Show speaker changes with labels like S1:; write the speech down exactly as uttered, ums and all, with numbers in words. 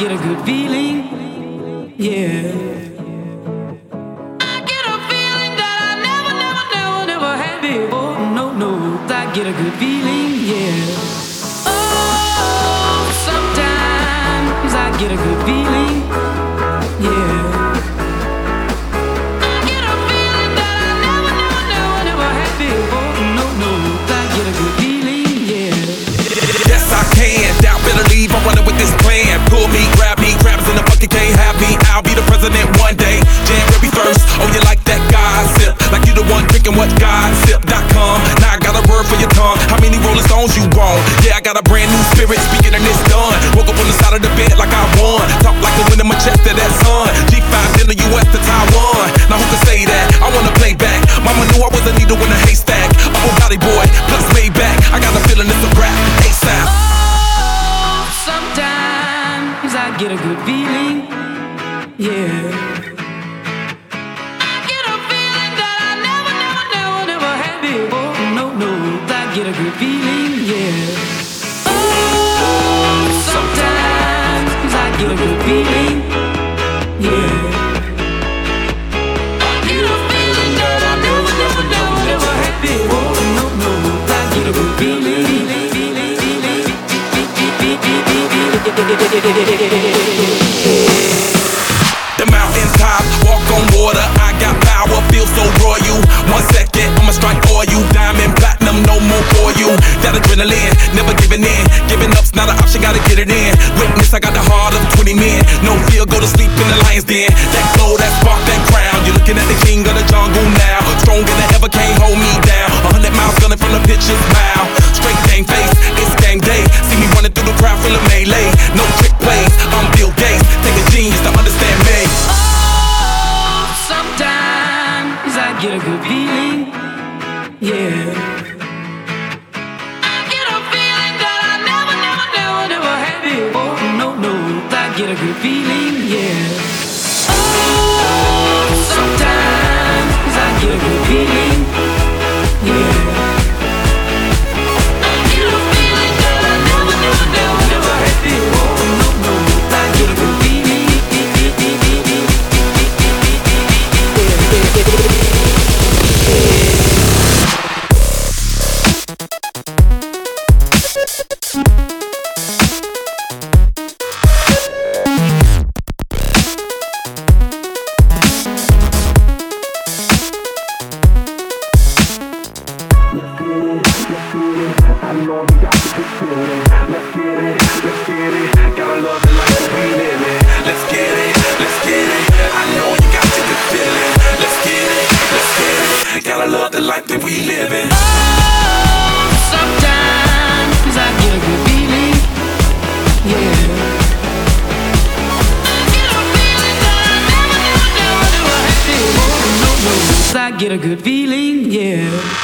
S1: get a good feeling, yeah. I get a feeling that I never, never, never, never had before. No, no, I get a good feeling, yeah. Oh, sometimes I get a good feeling, yeah. I get a feeling that I never, never, never, never had before. No, no, I get a good feeling, yeah.
S2: Yes, I can. Doubt better leave. I'm running with this plan. Pull me, grab me, crabs in the bucket can't have me. I'll be the president one day. January first. Oh, you like that gossip? Like you the one drinking what gossip dot com. Now I got a word for your tongue. How many Rolling Stones you want? Yeah, I got a brand new spirit speaking and it's done. Woke up on the side of the bed like I won. Talk like the wind in my chest to that sun. G five in the U S to Taiwan. Now who can say that? I wanna play back. Mama knew I was a needle in a haystack. Upper Valley boy, plus Maybach. I got a feeling it's a rap. ASAP.
S1: Oh, sometimes I get a good feeling, yeah. I get a feeling that I never, never, never, never had before. No, no, I get a good feeling, yeah. Oh, sometimes I get a good feeling, yeah. I get a feeling that I never, never, never, never had before. No, no, I get a good feeling.
S2: The mountain top, walk on water. I got power, feel so royal. One second, I'ma strike oil. Diamond, platinum, no more for you. That adrenaline, never giving in. Giving up's not an option, gotta get it in. Witness, I got the heart of twenty men. No fear, go to sleep in the lion's den. That glow, that spark, that crown. You're looking at the king of the jungle now. Stronger than ever, can't hold me down. A hundred miles gunning from the pitcher's mouth. Straight game face, it's game day. See me running through the crowd full of melee. No trick plays, I'm Bill Gates. Take a genius to understand me.
S1: Oh, sometimes I get a good feeling, yeah. I get a feeling that I never, never, never, never had before. No, no, I get a good feeling, yeah. Oh, sometimes I get a good feeling, yeah. I get a feeling that I never, never, never, never had before. No, no, I get a good feeling. I get a good feeling, yeah.